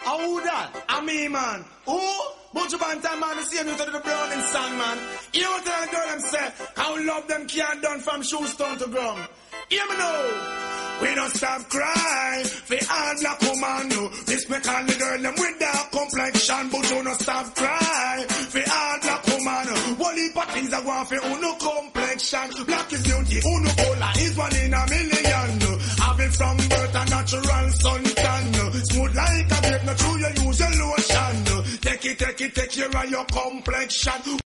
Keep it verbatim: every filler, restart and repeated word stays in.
Who that? I mean, man. Who? Bunch of bantam man, the same you to the Browning song, man. You know what I girl them say? How love them can't done from shoestone to ground. Hear me now. We don't stop cry for all black woman, no. This make all the girl them with dark complexion, but you don't stop cry for all black woman. One heap of things are going for uno complexion. Black is beauty, uno cola is one in a million. Have it from birth a natural suntan. Smooth like a grape, not true you use your lotion. Take it, take it, take care of your complexion.